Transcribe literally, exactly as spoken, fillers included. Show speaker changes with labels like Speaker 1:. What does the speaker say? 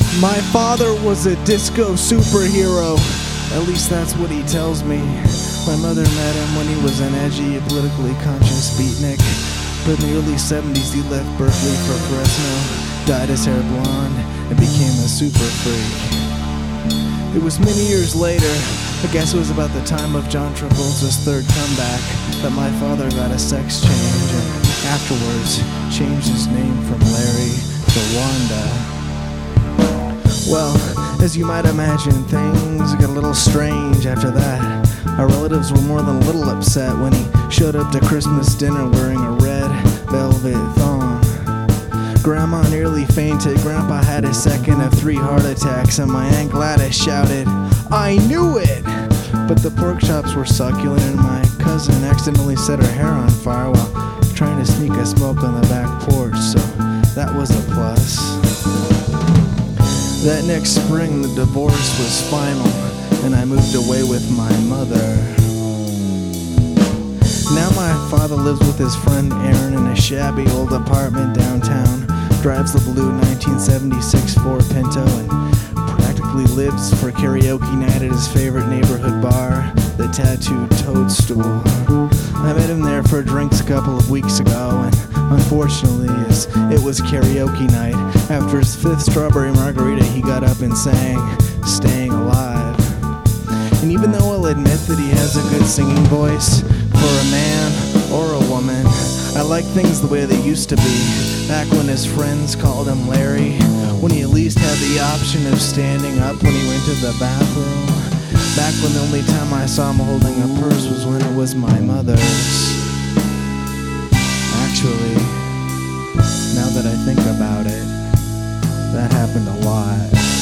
Speaker 1: My father was a disco superhero. At least that's what he tells me. My mother met him when he was an edgy, politically conscious beatnik. But in the early seventies he left Berkeley for Fresno, dyed his hair blonde, and became a super freak. It was many years later, I guess it was about the time of John Travolta's third comeback, that my father got a sex change and afterwards changed his name from Larry to Wanda. Well, as you might imagine, things got a little strange after that. Our relatives were more than a little upset when he showed up to Christmas dinner wearing a red velvet thong. Grandma nearly fainted, Grandpa had a second of three heart attacks, and my Aunt Gladys shouted, "I knew it!" But the pork chops were succulent, and my cousin accidentally set her hair on fire while trying to sneak a smoke on the back porch, so that was a plus. That next spring, the divorce was final, and I moved away with my mother. Now my father lives with his friend Aaron in a shabby old apartment downtown, drives the blue nineteen seventy-six Ford Pinto, and practically lives for karaoke night at his favorite neighborhood bar, the Tattooed Toadstool. I met him there for drinks a couple of weeks ago, and unfortunately, as it was karaoke night, after his fifth strawberry margarita, he got up and sang "Staying Alive." And even though I'll admit that he has a good singing voice, for a man or a woman, I like things the way they used to be, back when his friends called him Larry, when he at least had the option of standing up when he went to the bathroom, back when the only time I saw him holding a purse was when it was my mother's. Actually, now that I think about it, that happened a lot.